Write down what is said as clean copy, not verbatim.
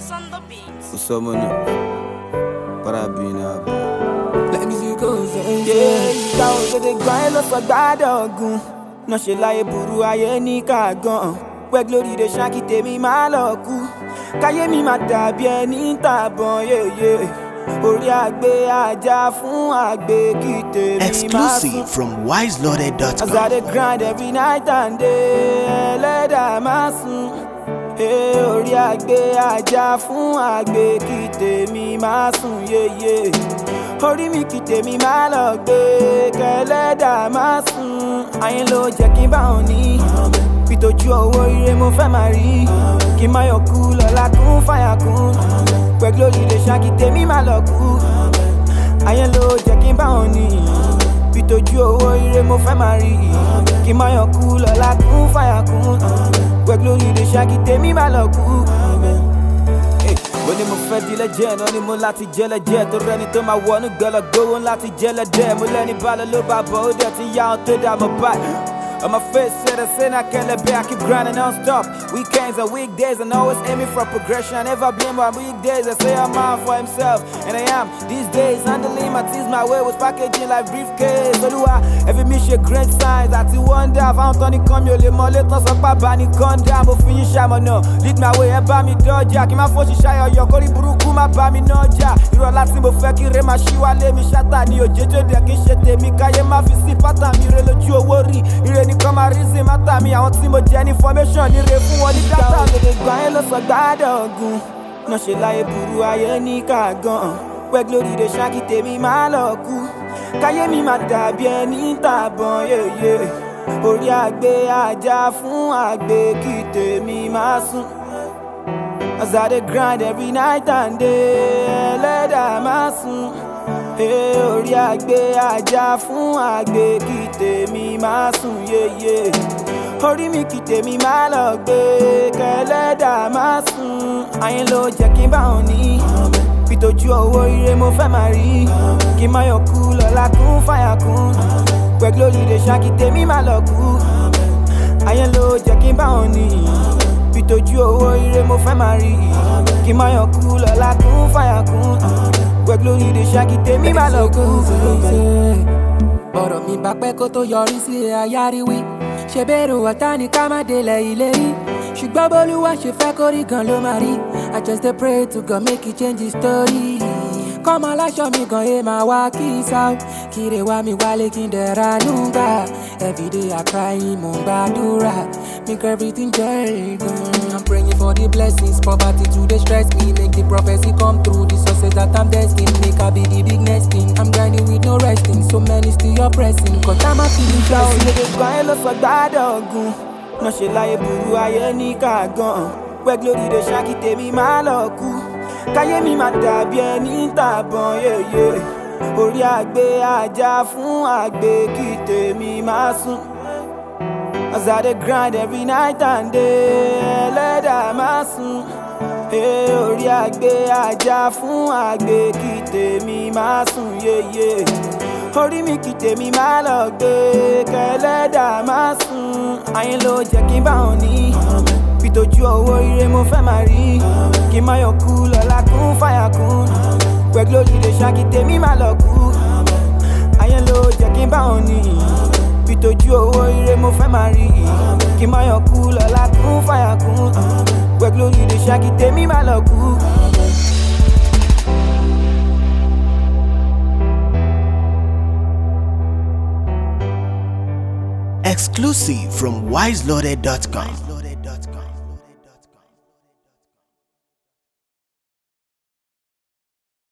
Vibes on the beat. What's up, man? Parabéns, Let me see goes Yeah, ìgbà òdòdó gan ló sọ gbádọ̀gùn. Náà ṣe láyé burú ayé ní kàgàn. Pẹ́ glory dey ṣáàkì tèmi máa lọ kú. Káyé mi máa dàbí ẹni ń tàbọn yéye. Orí àgbé ajá fún àgbé kí tèmi máa sùn. Exclusive from As I wiseloaded.com. dey grind every night and day, ẹlẹ́dàá máa sùn. Orí àgbé ajá fún àgbé kí tèmi máa sùn yéye. Orí mi kí tèmi máa lọ gbé, kẹlẹ́dàá máa sùn. Ayé ló jẹ́ kí n bá wọn ní. Fìtòjú owó ire mo fẹ́ máa rí. Kí n má yọ kú lọ́la kún fàyà kún. Pẹ́ glory dey ṣáàkì tèmi máa lọ kú. Ayé ló jẹ́ kí n bá wọn ní. Fìtòjú owó ire mo fẹ́ máa rí. Kí n má yọ kú lọ́la kún fàyà kún. Pẹ́ glory dey ṣáàkì tèmi máa lọ kú. Ó ní mo fẹ́ di legend, ó ní mo láti jẹ́ lẹ́jẹ́. Torí ẹni tó máa wọnú gbẹ́lẹ̀ gbówó láti jẹ́ lẹ́dẹ́. Mo lẹ́ni balẹ̀ ló bá bọ̀, ó dẹ̀ ti yá ohun tó dà mọ́ báyìí. On my face, said I say I can't let back, I keep grinding non-stop. Weekends and weekdays, and always aiming for progression. I never blame my weekdays, I say I'm out for himself. And I am, these days, handling my tears my way with packaging like briefcase. So do I, every mission great signs, I still wonder. I found Tony come, you live more, let's not talk about conda. Mo finish, I'm on no. Lead my way, I buy me doja. Keep my phone, she shy, or your kori buruku, my buy me noja. You roll out, Simbo Feki, Rema, Shiwa, let me shatter. Ni ojejo, de kishete, Mikaye, Mafisi, Pata, Mirelo, Joe, worry. Ní kọ́ máa rí sí mátà mi àwọn tí mo jẹ́ ní information ní re fún wọn ní dátà. Ìgbà òdòdó gan yẹn ló sọ gbádọ̀gùn. Náà ṣe láyé burú ayé ní kàgàn. Pẹ́ glory dey ṣáàkì tèmi máa lọ kú. Káyé mi máa dàbí ẹni ń tàbọn yéye. Orí àgbé ajá fún àgbé kí tèmi máa sùn. As I dey grind every night and day, ẹlẹ́dàá máa sùn. Orí àgbé ajá fún àgbé kí tèmi máa sùn yéye. Orí mi kí tèmi máa lọ gbé, kẹlẹ́dàá máa sùn. Ayé ló jẹ́ kí n bá wọn ní. Fìtòjú owó ire mo fẹ́ máa rí. Kí n má yọ kú lọ́la kún fàyà kún. Pẹ́ glory dey ṣáàkì tèmi máa lọ kú. Ayé ló jẹ́ kí n bá wọn ní. Fìtòjú owó ire mo fẹ́ máa rí. Kí n má yọ kú lọ́la kún fàyà kún. Pẹ́ glory dey ṣáàkì tèmi máa lọ kú. Ọ̀rọ̀ mi bá pẹ́ kó tó yọrí sí ayáríwí. Ṣé bẹ́ẹ̀rù ọ̀tá ni ká má délẹ̀ ìlérí? Ṣùgbọ́n bólúwa ṣe fẹ́ kórí gan ló máa rí. I just dey pray to God make he change his story. Kọ́mọ aláṣọ mi gan ẹ máa wá kí sá. Kíre wá mi wálé kí n dẹ̀ra núgbà. Everyday I cry mo ń gbàdúrà. Make everything jẹ́ gan. I'm praying for the blessings. Poverty too dey stress me. Make the prophecy come true. The success that I'm destined. Make I be the big next thing. I'm grinding with no resting. So many still oppressing. Cause I'm a feeling Ìgbà blessing. òdòdó gan yẹn ló sọ gbádọ̀gùn. Náà ṣe láyé burú ayé ní kàgàn. Pẹ́ glory dey ṣáàkì tèmi máa lọ kú. Káyé mi máa dàbí ẹni ń tàbọn yéye. Orí àgbé ajá fún àgbé kí tèmi máa sùn. As I dey grind every night and day, ẹlẹ́dàá máa sùn. Orí àgbé ajá fún àgbé kí tèmi máa sùn yéye. Orí mi kí tèmi máa lọ gbé, kẹlẹ́dàá máa sùn. Ayé ló jẹ́ kí n bá wọn ní. Fìtòjú owó ire mo fẹ́ máa rí. Kí n má yọ kú lọ́la kún fàyà kún. Pẹ́ glory dey ṣáàkì tèmi máa lọ kú. Ayé ló jẹ́ kí n bá wọn ní. Fìtòjú owó ire mo fẹ́ máa rí. Kí n má yọ kú lọ́la kún fàyà kún. Pẹ́ glory dey ṣáàkì tèmi máa lọ kú. Exclusive from wiseloaded.com.